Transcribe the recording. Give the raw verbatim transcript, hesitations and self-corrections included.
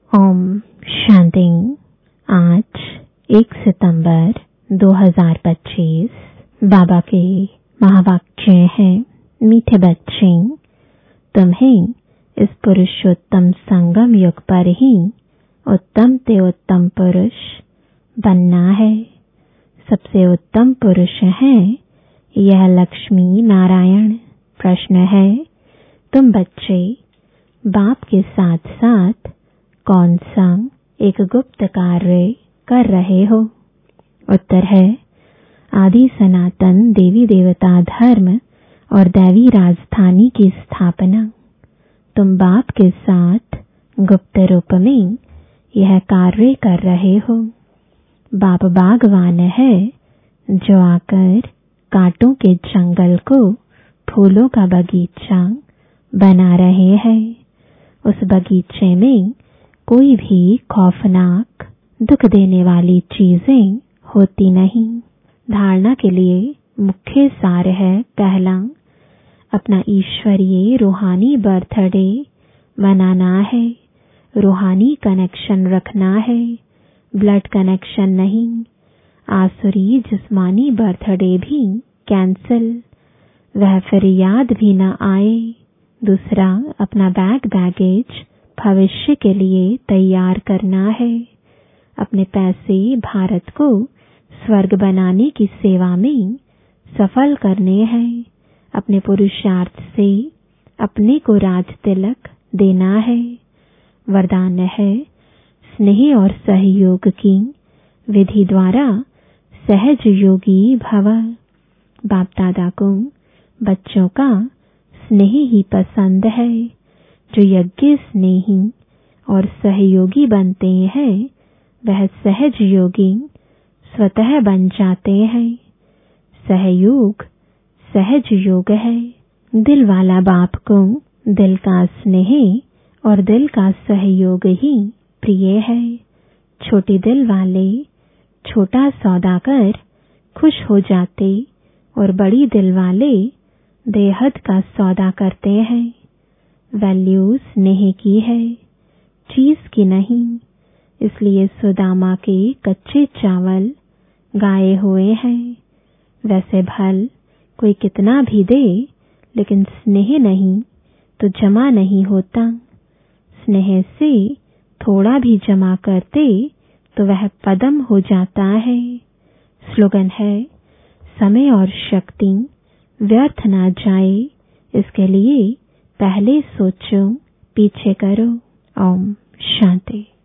ओम शांति। आज एक सितंबर दो हज़ार पच्चीस। बाबा के महावाक्य हैं, मीठे बच्चे, तुम्हें इस पुरुषोत्तम संगम युग पर ही उत्तम से उत्तम पुरुष बनना है। सबसे उत्तम पुरुष है यह लक्ष्मी नारायण। प्रश्न है, तुम बच्चे बाप के साथ साथ कौन सा एक गुप्त कार्य कर रहे हो? उत्तर है, आदि सनातन देवी देवता धर्म और दैवी राजधानी की स्थापना। तुम बाप के साथ गुप्त रूप में यह कार्य कर रहे हो। बाप बागवान है जो आकर कांटों के जंगल को फूलों का बगीचा बना रहे हैं। उस बगीचे में कोई भी खौफनाक दुख देने वाली चीजें होती नहीं। धारणा के लिए मुख्य सार है, पहला, अपना ईश्वरीय रूहानी बर्थडे मनाना है। रूहानी कनेक्शन रखना है, ब्लड कनेक्शन नहीं। आसुरी जिस्मानी बर्थडे भी कैंसिल, वह फिर याद भी न आए। दूसरा, अपना बैग बैगेज भविष्य के लिए तैयार करना है। अपने पैसे भारत को स्वर्ग बनाने की सेवा में सफल करने हैं। अपने पुरुषार्थ से अपने को राज तिलक देना है। वरदान है, स्नेह और सहयोग की विधि द्वारा सहज योगी भव। बाप दादा को बच्चों का स्नेह ही पसंद है। जो यज्ञ स्नेही और सहयोगी बनते हैं वह सहज योगी स्वतः बन जाते हैं। सहयोग सहज योग है। दिल वाला बाप को दिल का स्नेह और दिल का सहयोग ही प्रिय है। छोटे दिल वाले छोटा सौदा कर खुश हो जाते और बड़ी दिल वाले बेहद का सौदा करते हैं। वैल्यू स्नेह की है, चीज की नहीं। इसलिए सुदामा के कच्चे चावल गाए हुए हैं। वैसे भल कोई कितना भी दे, लेकिन स्नेह नहीं तो जमा नहीं होता। स्नेह से थोड़ा भी जमा करते तो वह पदम हो जाता है। स्लोगन है, समय और शक्ति व्यर्थ ना जाए, इसके लिए पहले सोचो, पीछे करो। ओम शांति।